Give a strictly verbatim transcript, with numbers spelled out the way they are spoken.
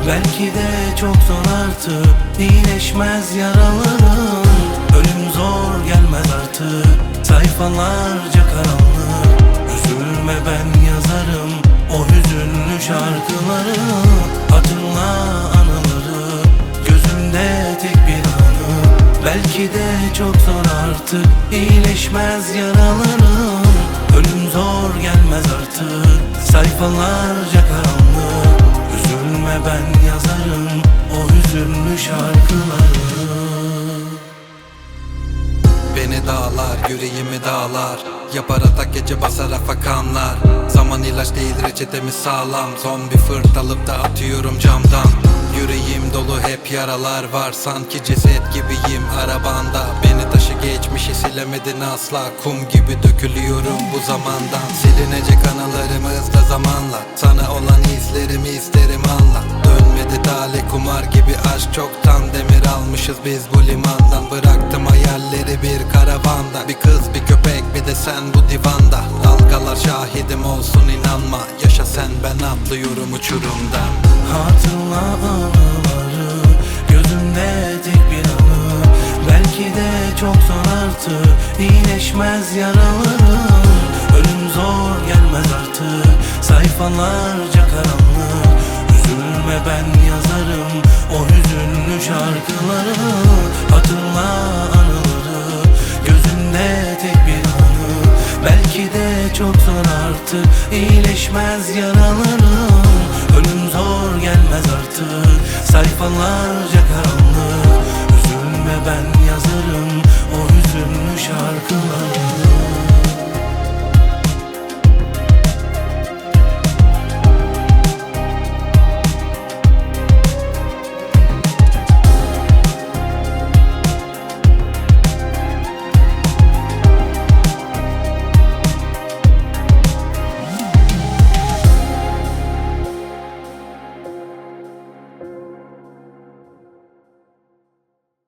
Belki de çok zor artık, iyileşmez yaralarım. Ölüm zor gelmez artık, sayfalarca karanlık. Üzülme, ben yazarım o hüzünlü şarkıları. Hatırla anıları, gözümde tek bir anı. Belki de çok zor artık, iyileşmez yaralarım. Ölüm zor gelmez artık, sayfalarca karanlık. Üzülme, ben yazarım o hüzünlü şarkıları. Beni dağlar, yüreğimi dağlar. Yapar atak, gece basar afakanlar. Zaman ilaç değil, reçetemi sağlam. Zombi fırt alıp da atıyorum camdan. Yüreğim dolu hep yaralar var. Sanki ceset gibiyim arabanda. Beni taşı geçmişi silemedin asla. Kum gibi dökülüyorum bu zamandan. Silinecek anılarımız da zamanla. Sana olan izlerimi isterim anla. Dönmedi tale, kumar gibi aşk çoktan. Demir almışız biz bu limandan. Bıraktım hayalleri bir karavanda. Bir kız, bir köpek, bir de sen bu divanda. Dalgalar şahidim olsun, inanma. Yaşa sen, ben atlıyorum uçurumdan. Hatırla anıları, gözümde tek bir anı. Belki de çok zor artık, iyileşmez yaralarım. Ölüm zor gelmez artık, sayfalarca karanlık. Üzülme, ben yazarım o hüzünlü şarkıları. Hatırla anıları, gözümde tek bir anı. Belki de çok zor artık, iyileşmez yaralarım. Ölüm zor gelmez artık, sayfalarca karanlık. Üzülme, ben yazarım o hüzünlü şarkıları.